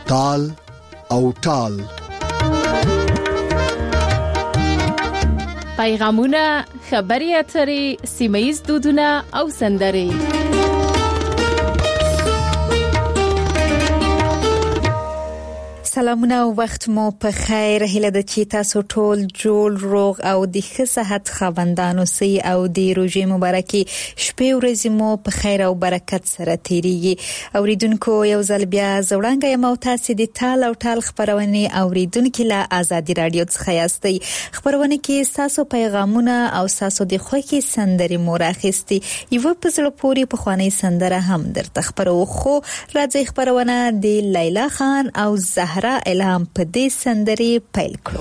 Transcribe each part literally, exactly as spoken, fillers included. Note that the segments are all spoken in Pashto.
تال او ټال. پیغامونه، خبري اترې، سیمه‌ییز دودونه او سندرې. سلامونه او وخت مو په خیر. هیله ده چې تاسو ټول جوړ روغ او د ښه صحت خاوندان اوسئ او د روژې مبارکي شپې ورځې مو په خیر او برکت سره تیریږي. اوریدونکو یو ځل بیا زوړنګ یم او تاسو د تال او ټال خبرونه اوریدونکو له آزادي رادیو څخه یاستئ. خبرونه کې تاسو پیغامونه او تاسو د خوښي سندرې مو راخستي. یو په زړه پورې په خواني سندره هم درته خبرو خو راځي خبرونه د لیلا خان او زهرا الهام په دې سندرې پیل کړو.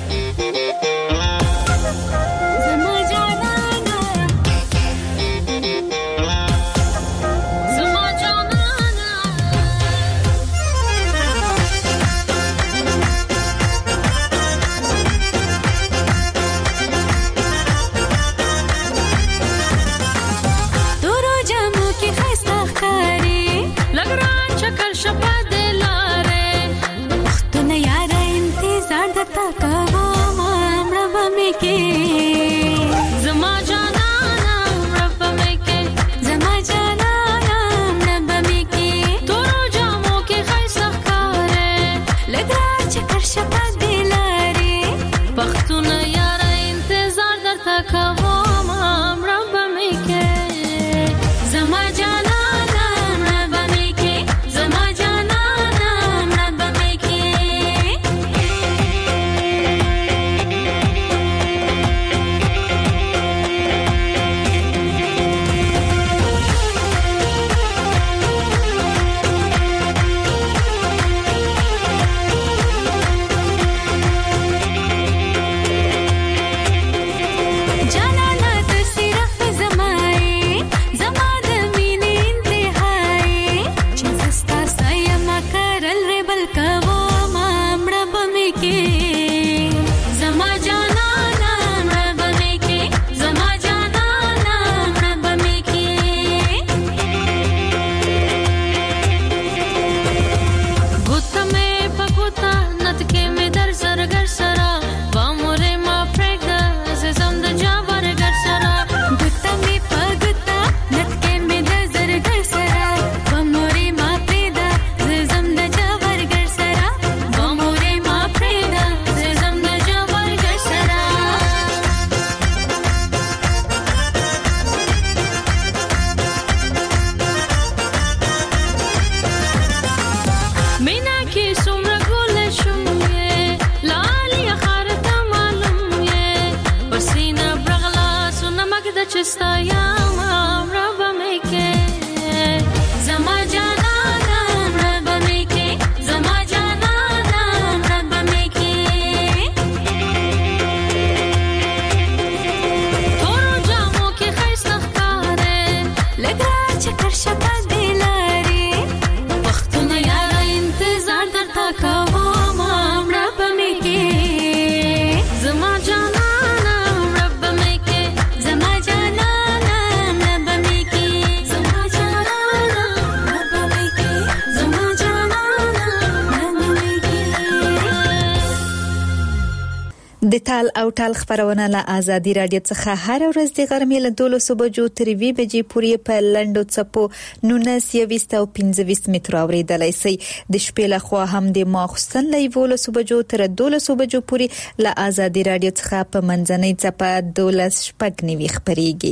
د تال او ټال خبرونه له آزادي رادیو څخه هر ورځ د غرمې له دولسو بجو تر وی بجې پورې په لندو چپو نونس یويست او پنځه متر اوریدلای شي. د شپې له خوا هم د ماخستن له دولسو بجو تر دولسو بجو پورې له آزادي رادیو څخه په منځنۍ چپه دولس شپږ نیوي خبريږي.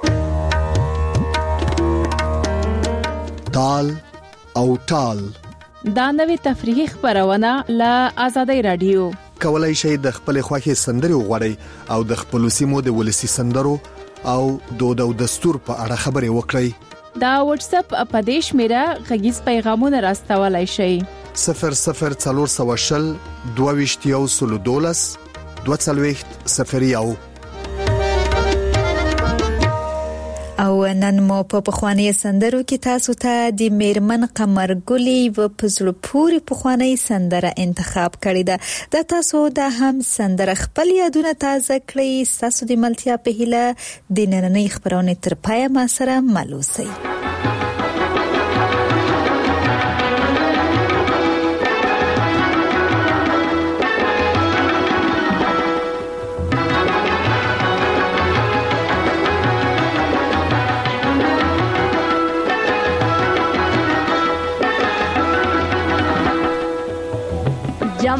تال او ټال دا نوې تفریحي خبرونه له آزادي رادیو. کولای شئ د خپل خوښي سندرې وغوړئ او د خپل سیمو د ولسی سندرو او دود او دستور په اړه خبرې وکړئ. دا واتس اپ په دیش میرا غږیز پیغامونه راستولای شئ. صفر صفر څلور سوه شل دوه ویشت یو سل دولس دوه څلوېښت صفر یو. او نن مو په پخوانی سندرو کې تاسو ته د میرمن قمرګلی و پزړو پوری پخوانی سندره انتخاب کړی ده. د تاسو د هم سندره خپل یادونه تازه کړئ. تاسو د ملتیا په هیله د نننۍ خبرونه تر پای ما سره ملوسئ.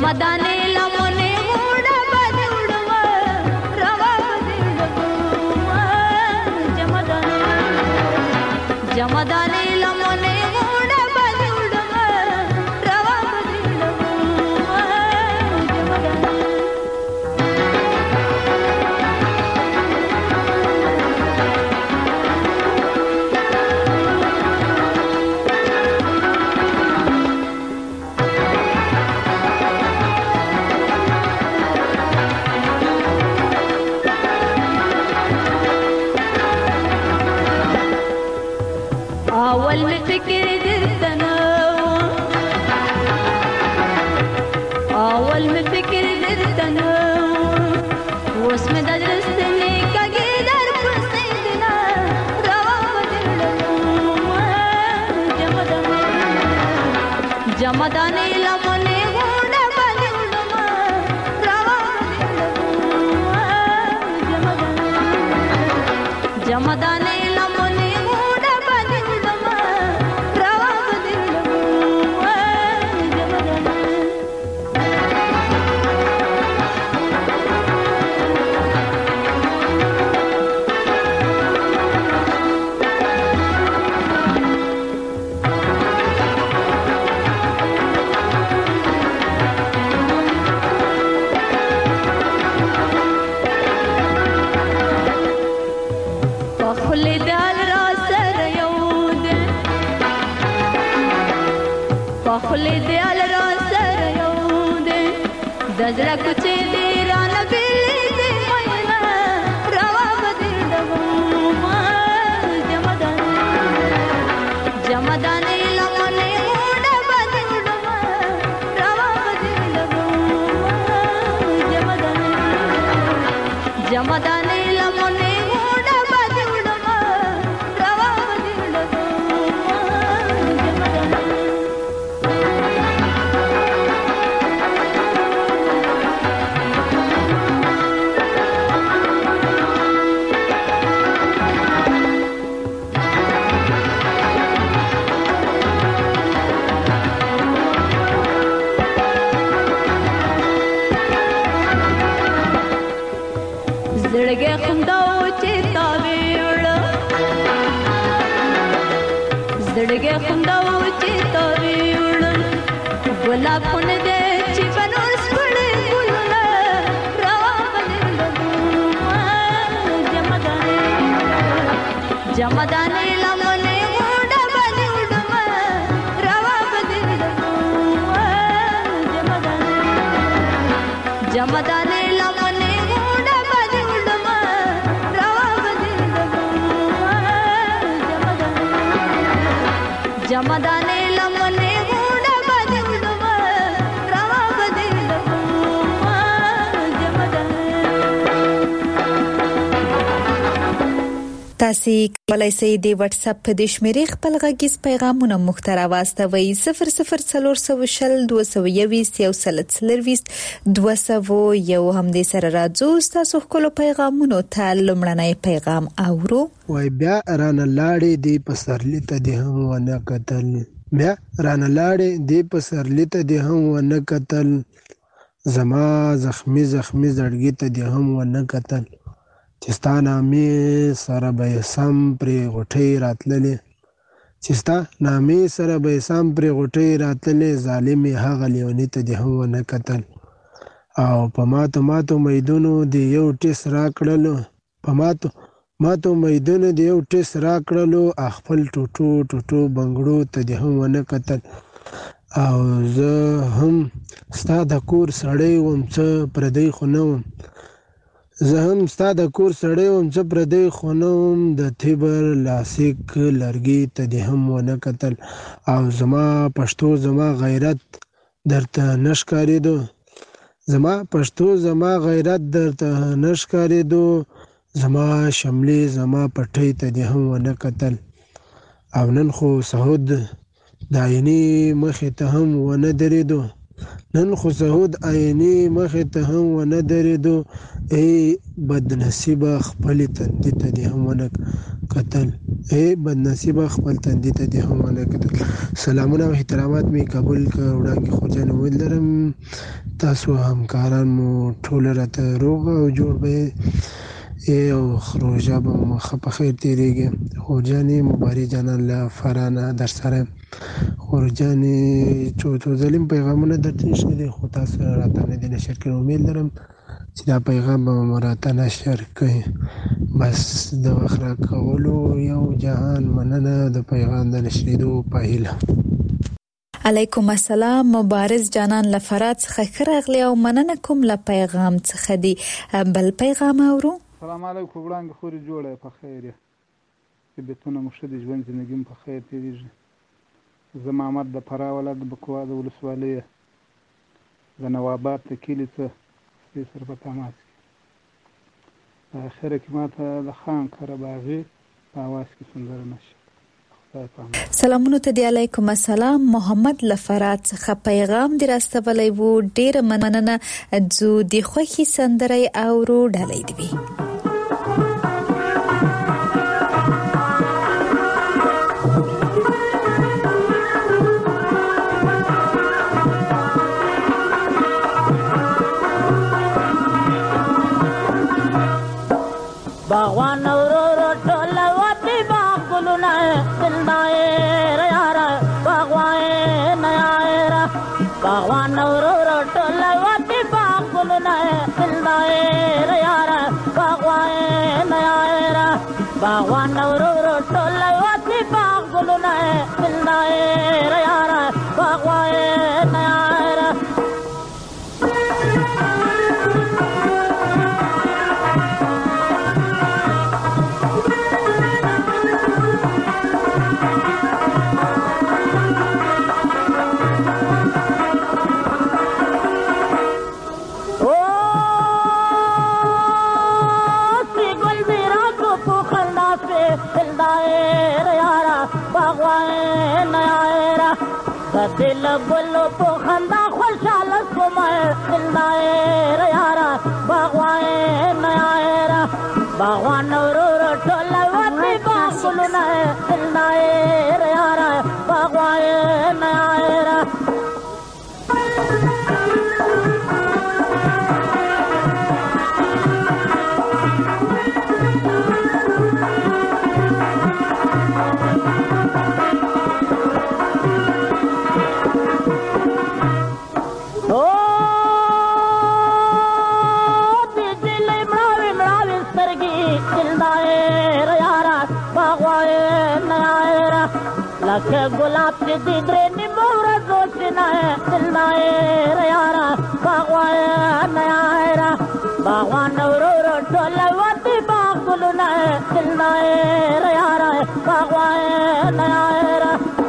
ಜಮದಾನೆ ಲಮನೆ ಮೂಡ ಬದುಡುವ ರವ ಬದುಡುವ ಜಮದಾನೆ ಜಮದಾನೆ ಲಮನೆ ಮೂಡ ಬದುಡುವ ರವ ಬದುಡುವ ಜಮದಾನೆ أول مفكر درتنا أول مفكر درتنا واسم درستني كقدر بسيدنا رواب جمداني جمداني لمني غونا بدلما رواب جمداني جمداني لمني خلی دیال را سر یوده دزرا کچه دیران بیلی دی مینا روا بدل دگوما جمدانه جمدانه لمنه مودا بدل دگوما روا بدل دگوما جمدانه جمدانه لمنه مودا بدل دگوما روا بدل دگوما جمدانه زړګي خنداو چې تاوي وړ زړګي خنداو چې تاوي وړ ګلاب پون دې چې بنوس پړې ګلونه روا بدل دغه جمدانه جمدانه لمنه موډه بدل دغه روا بدل دغه جمدانه جمدانه لمنه جمدانه لمنه موډه بدلوا روا بدلوا جمدانه تاسو کولای شئ د واتس اپ په دشمري خپل غږیز پیغامونه مختره واستوي صفر صفر څلور سوه شل دوه سوه یوویشت یو سل څلرویشت دوه سوه یو هم د سره راځو تاسو خپل پیغامونه ته لمړنۍ پیغام اورو وای بیا رانه لاړې دی په سرلی ته دی هم ونه کتل بیا رانه لاړې دی په سرلی ته دی هم ونه کتل زما زخمی زخمی زړګي ته دی هم ونه کتل چې ستا نامې سره به سم پرې غوټۍ راتللې چې ستا نامې سره به سم پرې غوټۍ راتللې ظالمې هغه لیوني ته دی هم ونه کتل او په ماتو ماتو میدونو دی یو ټیس راکړلو په ماتو ماتو میدونو دی یو ټیس راکړلو خپل ټوټو ټوټو بنګړو ته دی هم ونه کتل او زه هم ستا د کور سړی وم څه پردی خو نه وم زه هم ستا د کور سړی وم څه پردی خو نه وم د تیبر لاسیک لرګي ته دی هم ونه کتل او زما پښتو زما غیرت درته نه ښکارېدو زما پښتو زما غیرت درته نه ښکارېدو زما شملې زما پټۍ ته دی هم ونه کتل او نن خو سهود د عیني مخې ته هم ونه درېدو نن خو سهود عیني مخې ته هم ونه درېدو ای بدنصیبه خپلې تندې ته دی هم ونه کتل. اے بدنصیبه خپل تندي ته دې هم ونه کتل. سلامونه او احترامات مې قبول کړ. وړاندې خورجان امید لرم تاسو همکاران مو ټول راته روغ او جوړ به او خروجا به مو ښه په خیر تېرېږي. خورجانې مباري جانان له فرانه در سره. خورجانې څو څو ظلم پیغامونه درته نشته دي خو تاسو راته نه دي نشر کړي. امید لرم چې دا پیغام به مو راته نشر کړي. بس د وخت راکولو یو جهان مننه د پیغام د نشریدو په هیله. علیکم السلام. مبارز جانان لفرات څخه ښه راغلی او مننه کوم له پیغام څخه دی. بل پیغام اورو. سلام علیکم. وړاندې خورې جوړه په خیر یې طبیعتونه مو ښه دي ژوند زندګي مو په خیر تېرېږي. زه محمد د فراه ولایت د بکوا د ولسوالۍ د نواباد د کلي څه دې سره په تماس کې په اخره کې ما ته د خان کره باغي په اواز کې سندره نشي. سلامونو ته دی. علیکم السلام. محمد لفرات څخه پیغام دی راستولی وو. ډیره مننه. ځو د خوښي سندره اورو ډالۍ دی. باغوان ورو ټول وتی باغ ګلونه دلدای یارا باغوان یارا باغوان ورو ټول وتی باغ ګلونه دلدای یارا باغوان یارا باغوان ورو ټول وتی باغ ګلونه دلدای یارا باغوان یارا दिल गुलो तो खंदा खुशहाल सुमय दिलदार यारा बागवान नयारा बागवान रो रो टोलवती बागुलु न दिलदार यारा बागवान नयारा लखे गुलाब की दिदरे निमोरा जोशना है दिलनाए यारा बागवान नयारा बागवान रो रो टोलवती बागुलु न दिलनाए यारा बागवान नयारा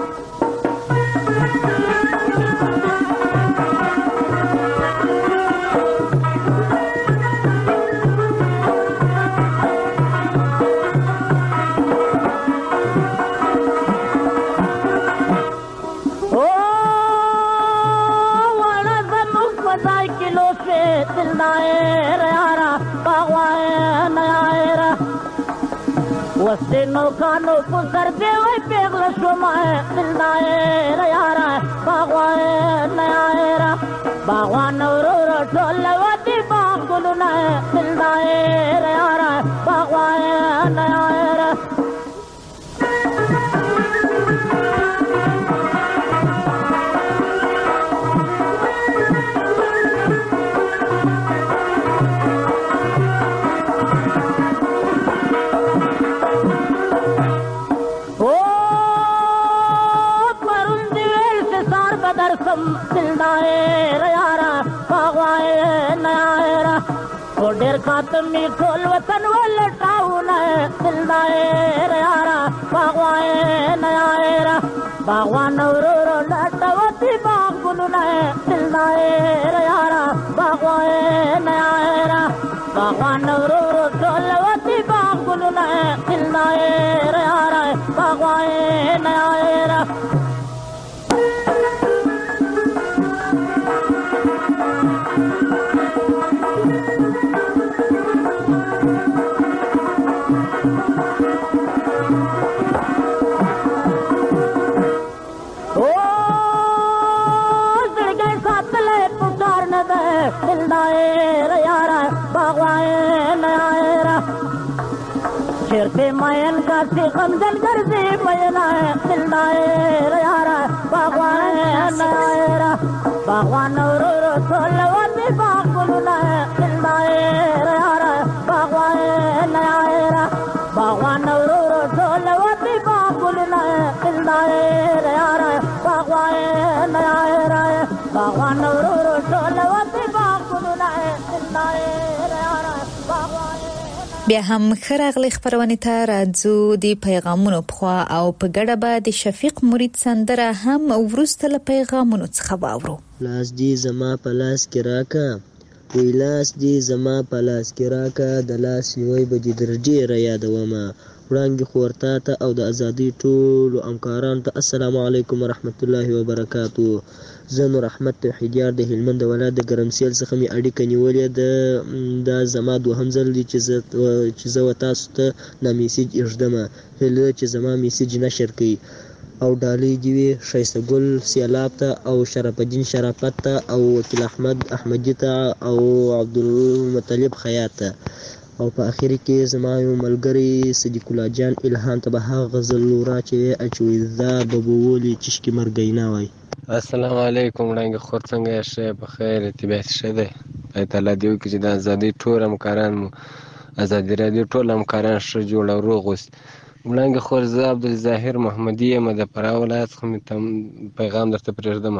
वस्तिनो कानो पुसर दे वही पेगल शुमाए दिलदार यारा बागवान नयारा बागवान रो रो टोलवती बागुलु न दिलदार यारा बागवान नयारा दिलदार यारा बागवान नयारा ओडेर खातम मी खोल वतन वाला टाउन है दिलदार यारा बागवान नयारा बागवान रो रो लटवती बागुलु न दिलदार यारा बागवान नयारा बागवान रो रो टोलवती बागुलु न दिलदार यारा बागवान नयारा داسې غمزن ګرځي پینا دلدار یارا باغوان نایرا باغوان ورو ټول وتی باغونه دلدار یارا باغوان نایرا باغوان ورو ټول وتی باغونه دلدار یارا باغوان نایرا باغوان ورو ټول وتی باغونه دلدار یارا باغوان. بیا هم خراغلی خبرونه ته راځو د پیغامونو په او په ګډه به د شفیق مرید سندره هم ورسته له پیغامونو څخه واورو. لاس دی زما په لاس کې راکا وی لاس دی زما په لاس کې راکا د لاس نیوی به دې درجې را یادومه وړانګې خورتا ته او د ازادۍ ټولو همکارانو ته السلام علیکم ورحمت الله وبرکاتو. زه نور احمد توحیدیار د هلمند ولایت د ګرمسیل څخه مې اړیکه نیولې ده. دا زما دوهم ځل دی چې زه چې زه تاسو ته دا میسیج ایږدمه هیله چې زما میسیج نشر کړي او ډالۍ دې وي ښایسته ګل سیلاب ته او شرف الدین شرافت ته او وکیل احمد احمدي ته او عبدالمطلب خیاط ته او په اخر کې زما یو ملګری صدیق الله جان الهام ته به هغه غزل ورا چې اچوي دا ببولي چشکی مرګینا وای. السلام علیکم وړانګې خور څنګه یې ښه په خیر طبیعت ښه دی خدای تعالی دې وکړي چې د ازادۍ ټول همکاران مو ازادي راډیو ټول همکاران ښه جوړ او روغ اوسي. وړانګې خور زه عبدالظاهر محمدي یم د فراه ولایت څخه مې پیغام درته پرېږدم.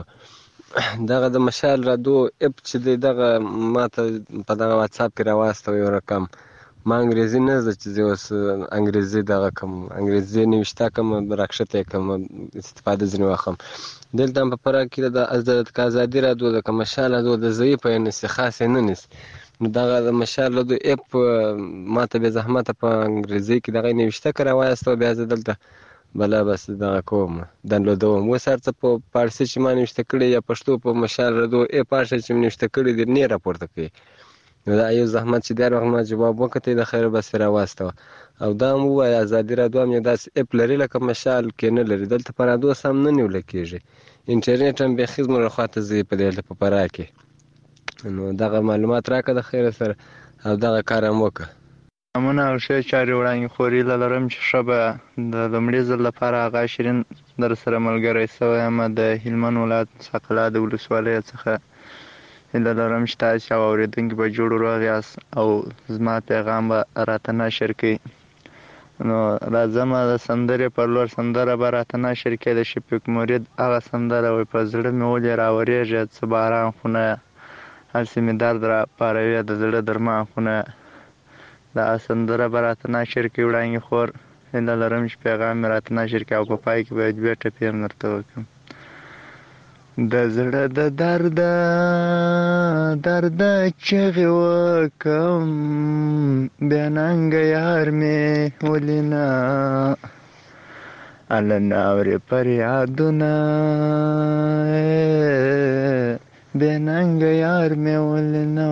دغه د مشال راډیو اپ چې دی دغه ما ته په دغه واتساپ کې راواستوه یو رقم ما انګریزي نه زده چې زه اوس انګریزي دغه کوم انګریزي نوشته کوم راکښته یې کوم استفاده ځینې واخلم. دلته هم په فراه کې د ازادي راډیو د مشال راډیو د ضعیفه یې نیسي خاص یې نه نیسي نو دغه د مشال راډیو اپ ما ته بې زحمته په انګریزي کې دغه نوشته که راوایستوه بیا زه دلته بلا بس دغه کوم دانلودوم. اوس هر څه په فارسي چې ما نوشته کړي یا پښتو په مشال راډیو اپ هر شی چې مې نوشته کړي دي نه راپورته کوي نو دا یو زحمت چې دی هر وخت ما جواب وکړی د خیر بس یې راواستوه او دا هم ووایه ازادي راډیو هم یو داسې اپ لري لکه مشال کې نه لري. دلته په راډیو سم نه نیوله کېږي انټرنیټ هم بیخي زموږ له خوا ته ځي په دې په فراه کې نو دغه معلومات راکړه د خیره سره او دغه کار هم وکړه. امونه او ښې چارې وړاندې خوري لرم چې ښه به د لومړي ځل لپاره هغه شیرین در سره ملګری سوی یم د هلمند ولایت څقلا د ولسوالۍ څخه هیله لرم چې تاسې او اورېدونکي به جوړ روغ یاست او زما پیغام به راته نشر کړئ. نو راځم د سندرې پر لور سندره به راته نشر کړئ د شفیق مرید هغه سندره وایي په زړه مې ولې راورېږې څه باران خونه هسې مې درد راپاروي د زړه درمان خونه دا سندره به راته نشر کړي وړانګې خور هیله لرم چې پیغام مې راته نشر کړي او په پای کې به دوې ټپې هم درته وکړم. د زړه د درده درده چغې وکړم بیا ننګه یار مې ولې نه اله نه اورې فریادونه بیا ننګه یار مې ولې نه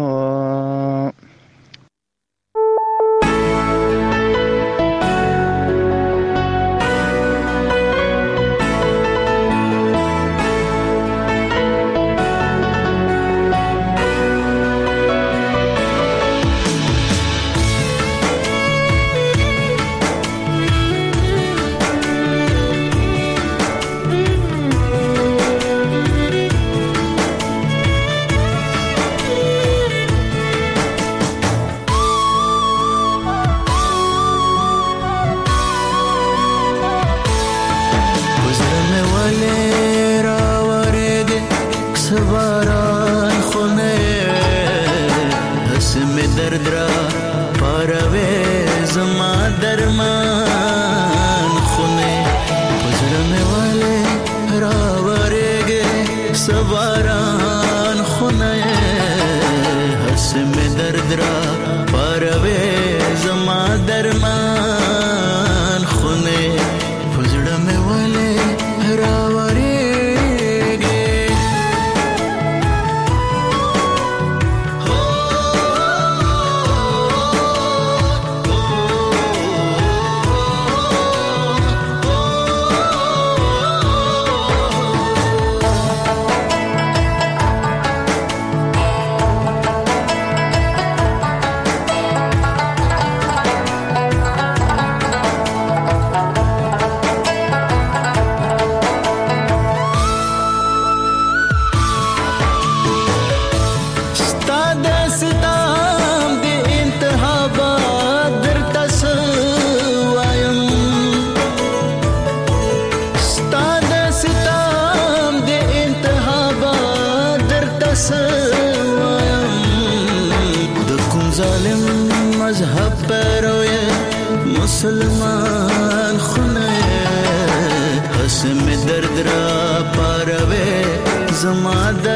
مسلمان خونه حسم درد را پاروے زما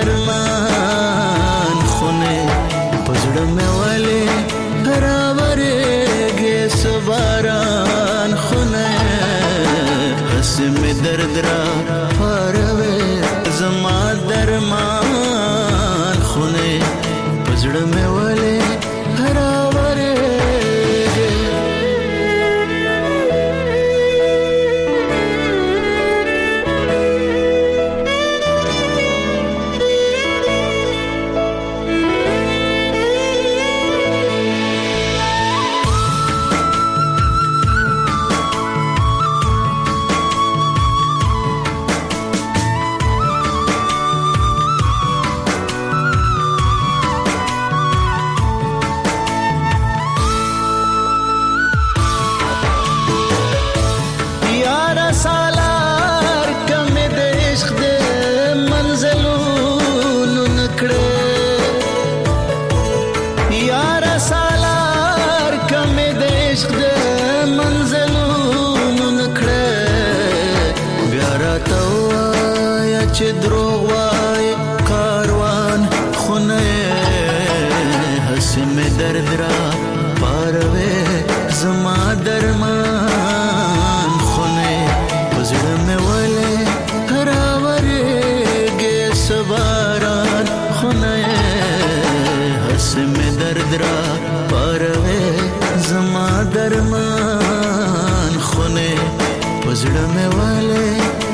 درمان خونه پزړه مې والے راورې گے سباران خونه حسم درد را پاروے زما درمان خونه پزړه مې والے چې دروغ وای کاروان خونه حسم درد را پاروي زما درمان خونه پزړه مې ولې راورېږي سباران خونه حسم درد را پاروي زما درمان خونه پزړه مې ولې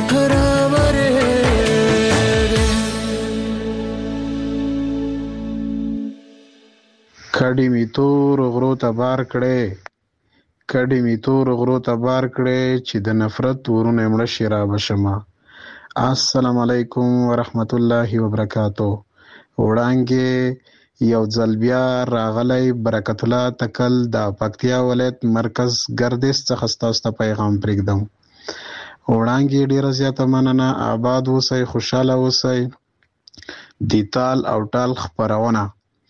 کډی می تور غرو ته بار کړي کډی می تور غرو ته بار کړي چې د نفرت ورونه مړه شي را بشما. السلام علیکم ورحمت الله وبرکاتو. وړانګې یو ځل بیا راغلی برکت الله تکل د پکتیا ولایت مرکز ګردیز څخه ستاسو ته پیغام پرېږدم. وړانګې ډېره زیاته مننه. آباد اوسئ، خوشحاله اوسئ. د تال او ټال خپرونه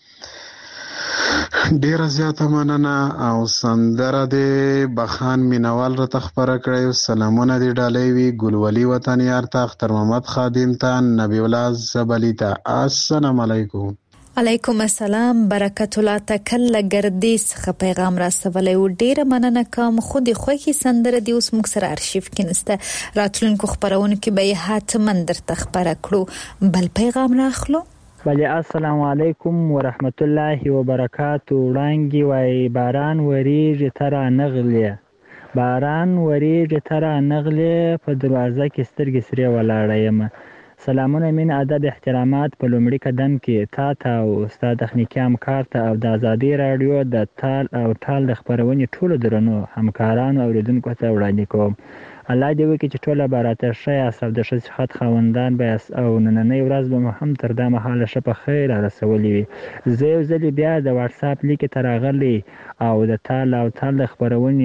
ډیره زیاته مننه. او سندره د بخان مینوال را تخبره کړی. سلامونه دی ډالۍ وي ګلولي وطن یار ته، اختر محمد خادم ته، نبی الله زبلی ته. السلام علیکم. علیکم السلام. برکت الله تکل لګردیس څخه پیغام راستولی و. ډیره مننه کوم. خو د خوښي سندره دی اوس موږ سره ارشیف کې نسته، راتلونکو خبرونه کې به حتما درته خبره کړو. بل پیغام راخلو. بله السلام علیکم ورحمت الله وبرکاتو. وړانګې وای باران وریږي تر نغلې باران وریږي تر نغلې په دروازه کې سترګې سرې ولاړه یم. سلامونه مین ادب احترامات په لومړي قدم کې تا ته او استاد تخنیکی همکار ته او د ازادي رادیو د تال او ټال د خبرونې ټولو درنو همکارانو او اوریدونکو ته وړاندې کوم. الله دې وکړي چې ټوله براته ښه یاست او د ښه صحت خاوندان به یاست او نننۍ ورځ به مو هم تر دا مهاله ښه په خیر رسولې وي. زه یو ځلې بیا د واتساپ لیکې ته راغلی او د تال او تال د خپرونې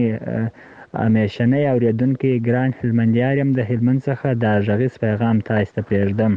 همیشنی اوریدونکی ګران هلمندیار یم د هلمند څخه د غږیز پیغام تاسو ته پرېږدم.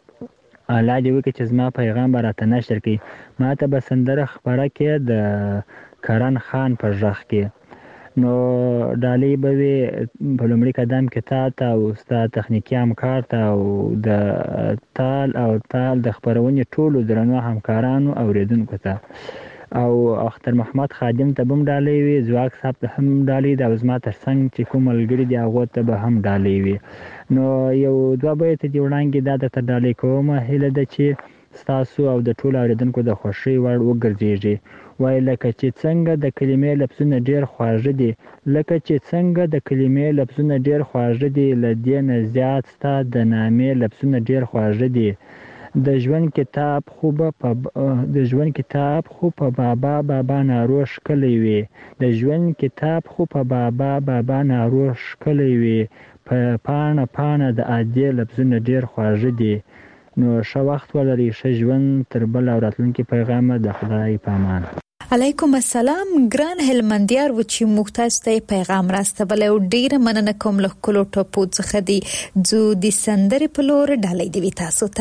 الله دې وکړي چې زما پیغام به راته نشر کړي. ما ته به سندره خپره کې د کرن خان په غږ کې. نو ډالۍ به وي په لومړي قدم کې تا ته او استاد تخنیکی همکار ته او د تال او تال د خپرونې ټولو درنو همکارانو او اوریدونکو ته او اختر محمد خادم ته هم ډالۍ وي، ځواک صاحب ته هم ډالۍ ده او زما تر څنګ چې کوم ملګري دي هغو ته به هم ډالۍ وي. نو یو دوه بیته دي وړاندې دا درته ډالۍ کومه هیله ده چې ستاسو او د ټولو اوریدونکو د خوښۍ وړ وګرځېږي. وای لکه چې څنګه د کلمې لفظونه ډېر خواږه دي لکه چې څنګه د کلمې لفظونه ډېر خواږه دي له دې نه زیات ستا د نامې لفظونه ډېر خواږه دي. د ژوند کتاب خو په د ژوند کتاب خو په بابا بابا نارو ښکلی وي د ژوند کتاب خو په بابا بابا نارو ښکلی وي په پاڼه پاڼه د عادي لفظونه ډېر خواږه دي. نو ښه وخت ولرئ، ښه ژوند. تر بل او راتلونکي پیغامه د خدای په امان. علیکم السلام. ګران هلمندیار و چې موږ تاسو ته پیغام راستولی او ډیره مننه کوم له ښکلو ټپو څخه دی. ځو د سندرې په لور ډالۍ دې وي تاسو ته.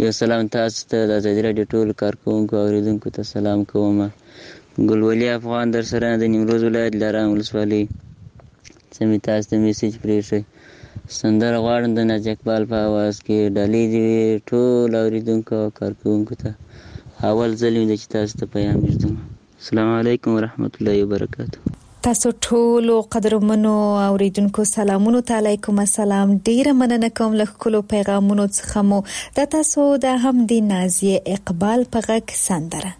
یو سلام تاسو ته د ازادي راډیو ټولو کارکوونکو او اورېدونکو ته سلام کوم. ګلولي افغان در سره د نیمروز ولایت لارام ولسوالۍ څه مې تاسو ته میسج پرېښی. سندره غواړم د ناجي اقبال په اواز کې. ډالۍ دې وي ټولو اورېدونکو او کارکوونکو ته. اول ځل مې ده چې تاسو ته پیام ږدم. السلام علیکم ورحمت الله وبرکاته. تاسو ټولو قدرمنو اوریدونکو سلامونو ته علیکم السلام. ډیره مننه کوم له خپلو پیغامونو څخه مو د تاسو د هم د نازیه اقبال په غږ سندره.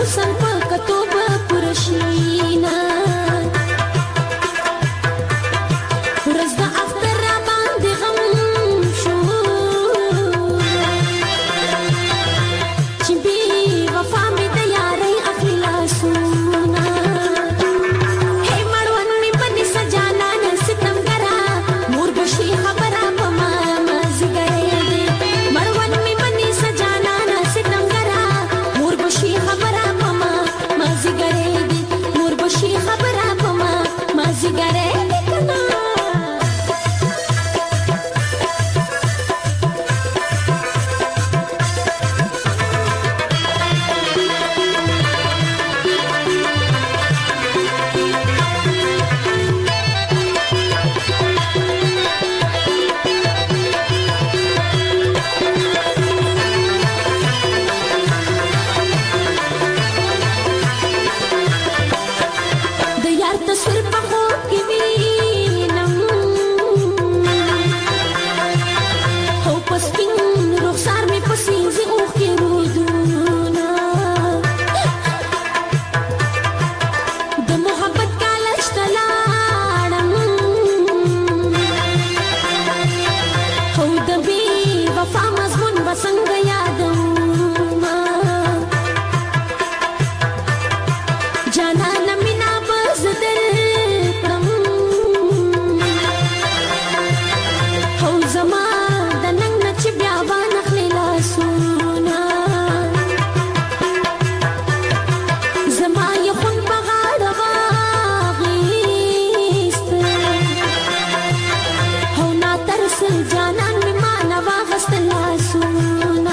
حسن په کتو به پوره شي نه ورځ د اختر را باندې غم شو چې بې وفا مې د یارۍ اخلي لاسونه هی مړوند مې بني سجانا نه ستمګره مور به شي خبره په ما مازدیګری دی مړوند مې بني سجانا نه ستمګره مور به شي خبره په ما مازدیګری دی مور به شي خبره په ما مازدیګری دی کنه د یار تصویر په خوب کې وینم او په سپین رخسار مې په سینځي اوښکې رودونه د محبت کالج ته لاړم او د بې وفا مضمون به څنګه یادومه جانانه مینه به زه درکړم او زما د ننګ نه چې بیا وانخلې لاسونه زما یې خون په غاړه واخیست او ناترسل جانان مې ما نه واخیستل لاسونه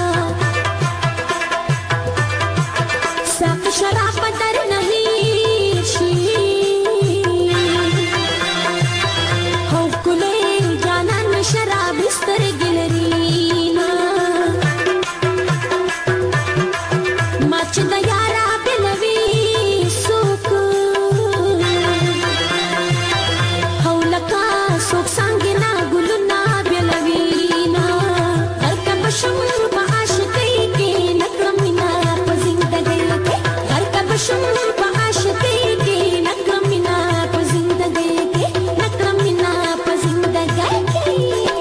ساقي شراب به در نه هېر شي او ښکلی جانان مې شرابي سترګې لري نه ما چې د یاره بېلوي څوک او لکه څوک څانګې نه ګلونه بېلوي نه غرقه به شم په عاشقۍ کې نه کړم مینه په زندګۍ کې غرقه به شم په عاشقۍ کې نه کړم مینه په زندګۍ کې نه کړم مینه په زندګۍ کې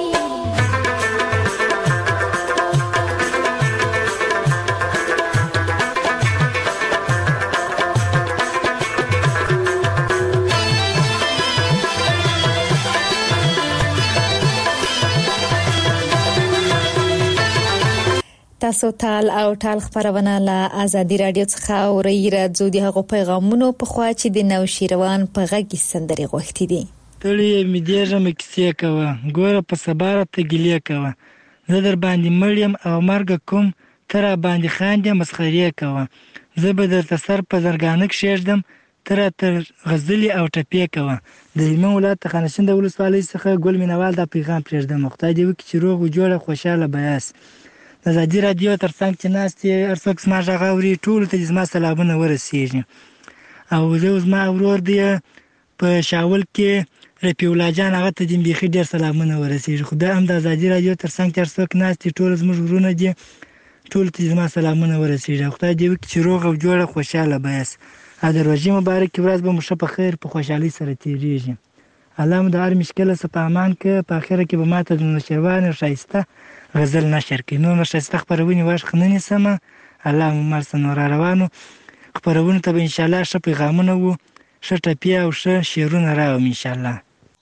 تاسو تال او تال خبرونه له ازادي رادیو څخه اورئ راځو د هغو پیغامونو په خوا چې د نوشیروان په غږی سندري غوښتي دي تړي مې دیږه مې کیسې کوه ګوره په سباره ته ګیلې کوه زه در باندې مړ او مرګ کوم ته را باندې خاندې مسخرې کوه زه به درته سر په زرګانه کښېږدم ته راته غزلې او ټپې کوه د هلمند ولایت د خانشین د ولسوالۍ څخه ګل مینوال دا پیغام پرېږدم خدای دې وکړي چې روغ و جوړه خوشحاله به یاست د ازادي راډیو تر څنګ چې ناست یې هر څوک زما غږ اوري ټولو ته دې زما سلامونه ورسېږي او زه زما ورور دی په شاول کې رفیع الله جان هغه ته دې بیخي ډېر سلامونه ورسېږي خو دا هم د ازادي راډیو تر څنګ چې هر څوک ناست دي ټول زموږ ورونه دي ټولو ته دې زما سلامونه ورسېږي خدای دې وکړي چې روغ او جوړه خوشحاله به یاست او د روژې مبارکې ورځ به مو ښه په خیر په خوشحالۍ سره تېرېږي الله مو د هر مشکله څه په امان که په اخره کې به ماته د نوشیروان ښایسته غزل نشر کړي نور نو ښایسته خپرونې واښ نه نیسمه الله مو مل څه نور روانو خپرونو ته به انشاءالله ښه پیغامونه وو ښه ټپې او ښه شعرونه راوړم انشاءالله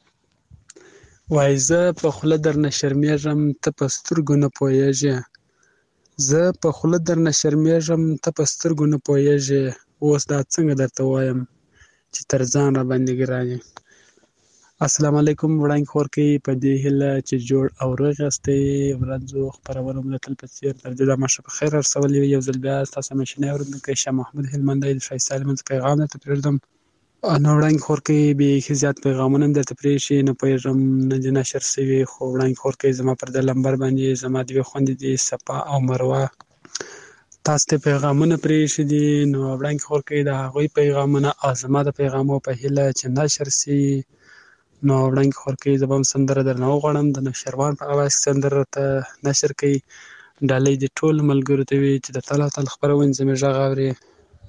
وایي زه په خوله درنه شرمېږم ته په سترګو نه پوهېږې زه په خوله درنه شرمېږم ته په سترګو نه پوهېږې اوس دا څنګه درته ووایم چې تر ځان را باندې ګران یې السلام علیکم وړاندې خور کوي په دې هیله چې جوړ او روغ یاستئ ورځو خپرونه مو د تل په څېر تر دې دمه ښه په خیر رسولې وي یو ځل بیا ستاسو همیشنی اورېدونکی شاه محمود هلمندی د ښایسته لمونځ پیغام درته پرېږدم نو وړاندې خور کوي بیخي زیات پیغامونه هم درته پرېښي نه پوهېږم نه دي نشر شوي خو وړاندې خور کوي زما پر دې لمبر باندې زما دوې خویندې دي صفا او مروه تاسو ته پیغامونه پرېښي دي نو وړاندې خور کوي د هغوی پیغامونه او زما د پیغامو په هیله چې نشر شي نو وړاندې خور کوي زه به هم سندره درنه وغواړم د نوشیروان په اواز کې سندره ته نشر کوي ډالۍ دې ټولو ملګرو ته وي چې د تل او تل خپرونې زموږ غږ اوري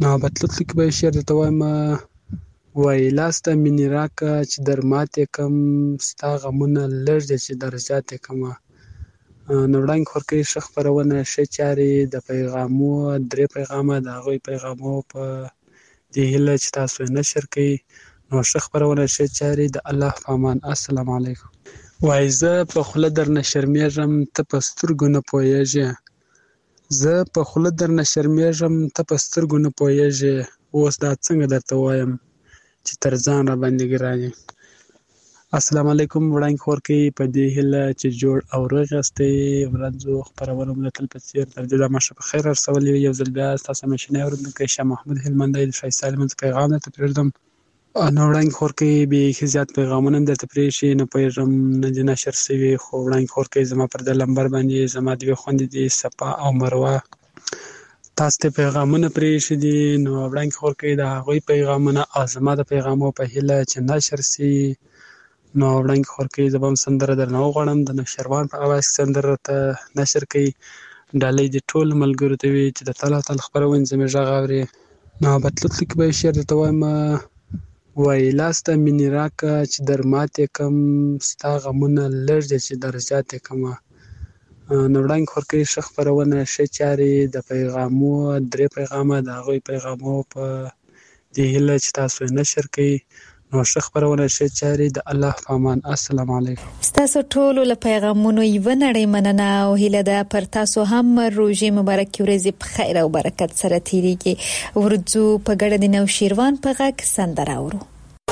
نو بتلتلو کې به شعر درته وایم وایي لاس ته مینې راکه چې در ماتې کم ستا غمونه لږ دي چې در زیاتې کمه. نو وړاندې خورکوي ښه خپرونه ښې چارې د پیغامو درې پیغامه د هغوی پیغامو په دې هیله چې تاسو یې نشر کوئ. نو ښه خپرونه ښې چارې د الله په امان. السلام علیکم. وایي زه په خوله درنه شرمېږم ته په سترګو نه پوهېږې، زه په خوله درنه شرمېږم ته په سترګو نه پوهېږې، اوس دا څنګه درته ووایم چې تر ځان را باندې ګران یې. السلام علیکم. وړاندې خورکوي په دې هیله چې جوړ او روغ یاستئ. ورځو خپرونه مو د تل په څېر تر دې دمه ښه په خیر رسولې. یو ځل بیا ستاسو همیشنی اورېدونکی شاه محمود هلمندی د ښایسته لمونځ پیغام درته پرېږدم. نو وړاندې خورکوي بیخي زیات پیغامونه هم درته پرېښي، نه پوهېږم نه دي نشر شوي، خو وړاندې خورکوي زما پر دې لمبر باندې زما دوې خویندې دي صفا او مروه، تاسو ته پیغامونه پرېښي دي. نو وړاندې خورکوي د هغوی پیغامونه او زما د پیغامو په هیله چې نشر شي. نو وړاندې خورکوي زه به هم سندره درنه وغواړم، د نوشیروان په اواز کې سندره راته نشر کوي. ډالۍ دې ټولو ملګرو ته وي چې د الله تعالی خپرونې زموږ غږ اوري. نو بتلتلو کې به شعر درته وایم وایي لاس ته مینې راکه چې در ماتې کم ستا غمونه لږ دي چې در زیاتې کمه. نو وړاندې خورکوي ښه خپرونه ښې چارې د پیغامو درې پیغامه د هغوی پیغامو په دې هیله چې تاسو یې نشر کوئ. نو ښه خپرونه ښې چارې د الله په امان. السلام علیکم. ستاسو ټولو له پیغامونو یوه نړۍ مننه او هیله ده پر تاسو هم روژې مبارکې ورځې په خیر او برکت سره تیریږي. ورځو په ګډه د نوشیروان په غږ سندره اورو.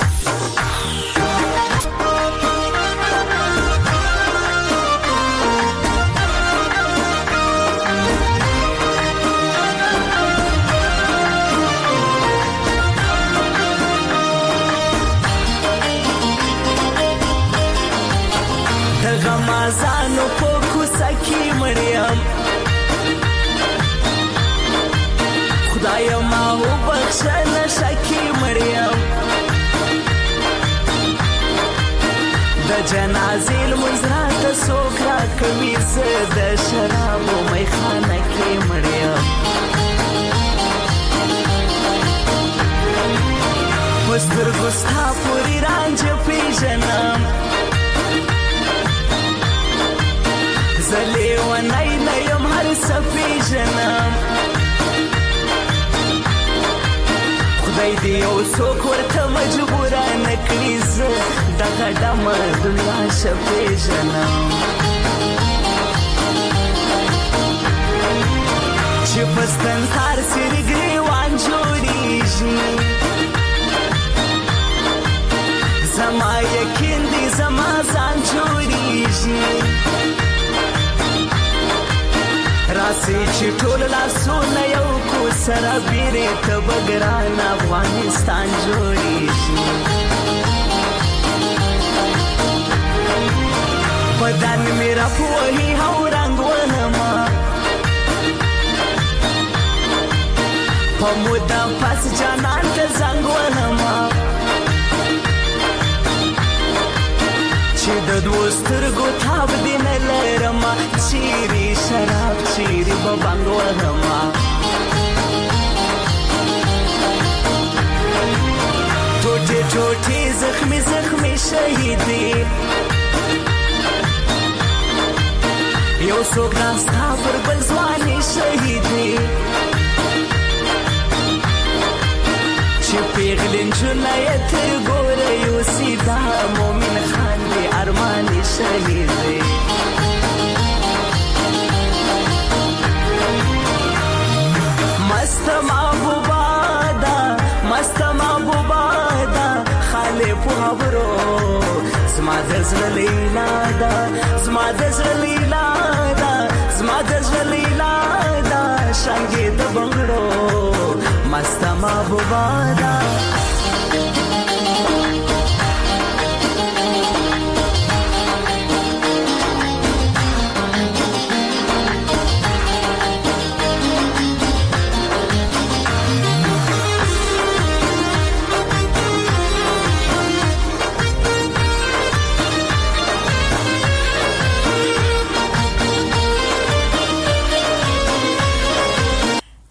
غمازانو په کوڅه کې مړیم، خدایا ما وبخښه نشه کې مړیم، د جنازې لمونځ راته څوک راکوي، زه د شرابو میخانه کې مړیم، په سترګو ستا پورې رانجه پېژنم، زه لیونی نه یم هر څه پېژنم، خدای دې یو څوک ورته مجبوره نه کړي، زه دغه ډمه دنیا ښه پېژنم، چې په ستنهار څېرې ګرېوان جوړېږي، زما یقین دی زما ځان جوړېږي، راسي چې ټول لاسونه یو کو سره بیرې ته به ګران افغانستان جوړېږي، بدن مې راپوهي او رنګ وهمه، په موده پس جانان ته زنګ وهمه، چې د دوو سترګو تاب دې نه لرمه، چیرې شراب چیرې به بنګ وهمه، ټوټې ټوټې زخمې زخمې شهیدې، یو څوک ناستا پر بل ځوانې شهیدې، چې پیغلې نجونه یې تر ګوره یوسي، دا مومن خان دې ارمانې شهیدې، مست محبوبه ده مست محبوبه ده خالې په خبرو، زما د زړه لیلا ده زما د زړه لیلا ده زما د زړه لیلا ده، شانګې د بنګړو مست محبوبه ده.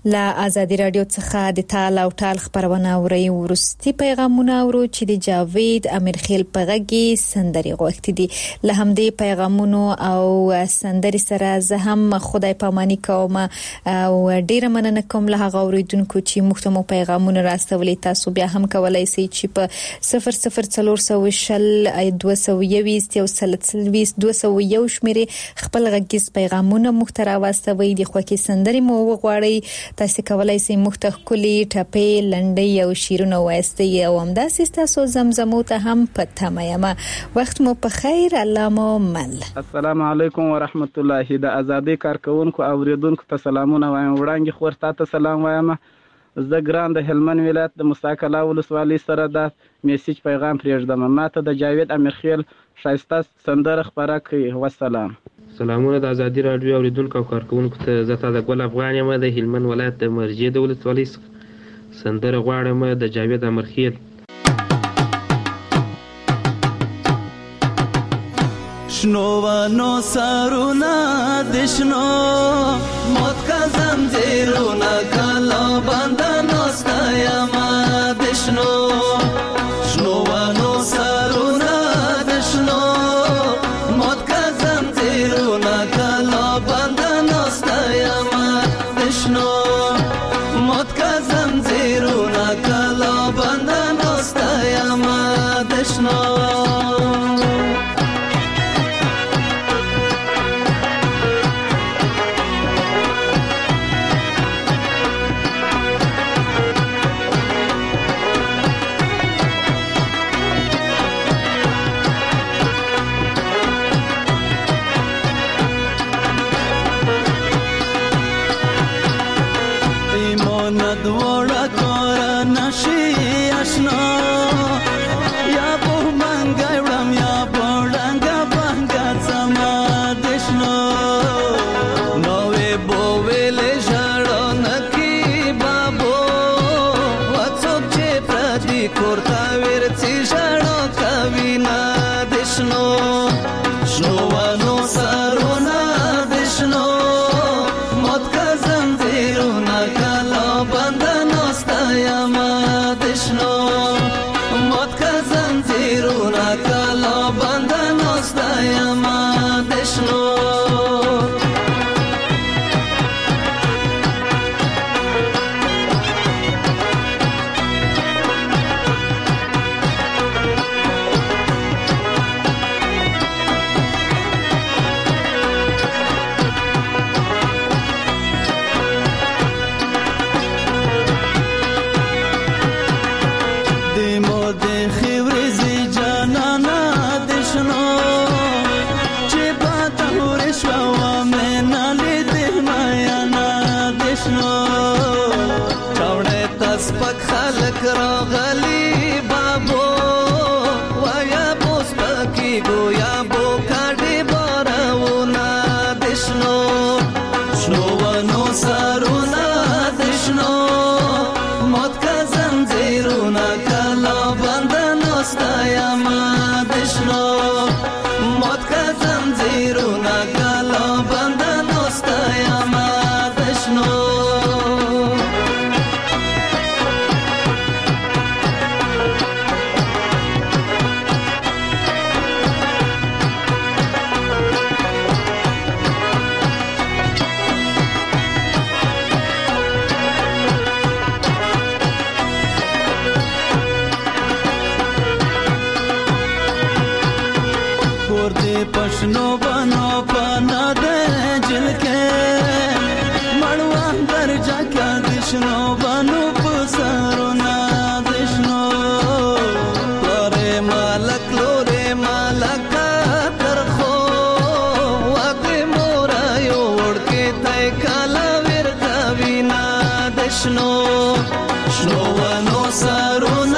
لا ازادي رادیو څخه د تال او ټال خبرونه اوري ورستي پیغامونه اورو چې د جاوید امیرخیل پغږی سندري غوښتي دي. له همدې پیغامونو او سندري سره زه هم خدای پاماني کوم او ډیره مننه کوم له هغه اوریدونکو چې مختمو پیغامونه راستولي. تاسو بیا هم کولای شئ چې په صفر صفر څلور سوه شل دوه سوه یوویشت یو سل څلوېښت دوه سوه یو شمیرې خپل غږیز پیغامونه محتوا واستوي. د خوښي سندري مو وغواړئ. تاسو کولای شئ مختخ کلی ټپې لنډي او شیرونه وایستئ او همداسې تاسو زمزمو ته هم پته مېما. وخت مو په خیر. الله مو مل. السلام علیکم ورحمت الله. د ازادي کارکونکو او اوریدونکو ته سلامونه وایم. وړاندې خورتا ته سلام وایم. زه ګران د هلمند ولایت د مستقله ولسوالۍ سره د میسج پیغام پرېږدم. ماته د جاوید امیرخیل شایسته سندره خبره کوي. والسلام. سلامونه د ازادي رادیو اوریدونکو او کارکونکو ته. زه تا د ګل افغان یم د هلمند ولایت د مرجې د ولسوالۍ څخه سندره غواړم د جاوید امیرخیل. شنو ونو سرونه د شنو موت کا زنجیرونه کلا بنده ناسته یما د شنو شنو ونو سرونه د شنو موت کا زنجیرونه کلا بنده ناسته یما د شنو موت کا زنجیرونه کلا بنده ناسته یما د شنو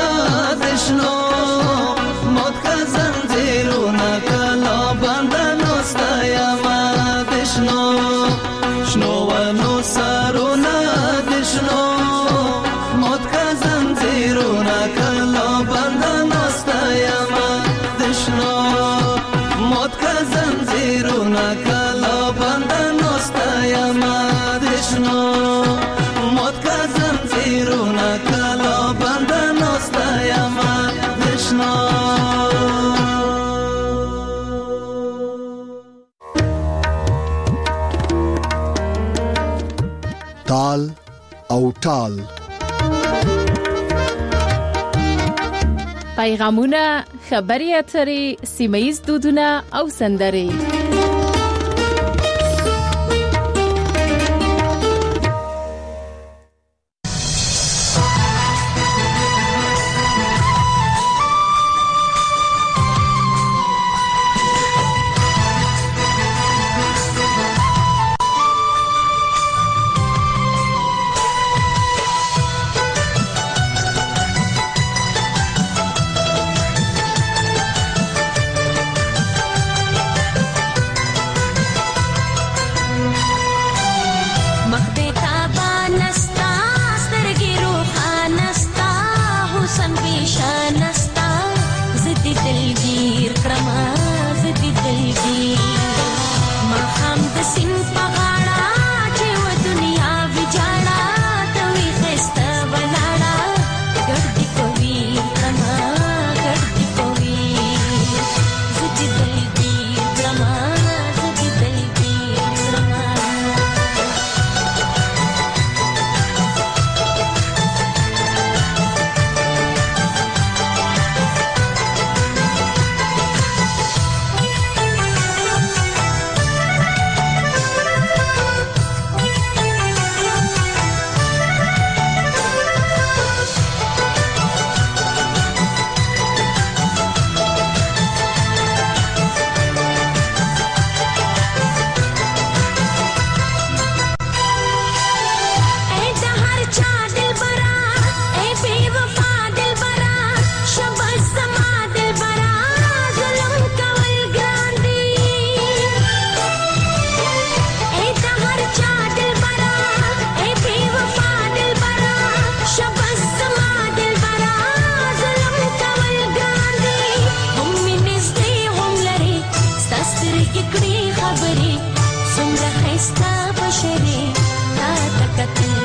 Motka zanziruna kala bandano کلا بندن استایم دشنا تال او ټال پیغامونه، خبري اترې، سیمه‌ییز دودونه او سندرې. خبرې څومره ښایسته بشرې تا ته کتل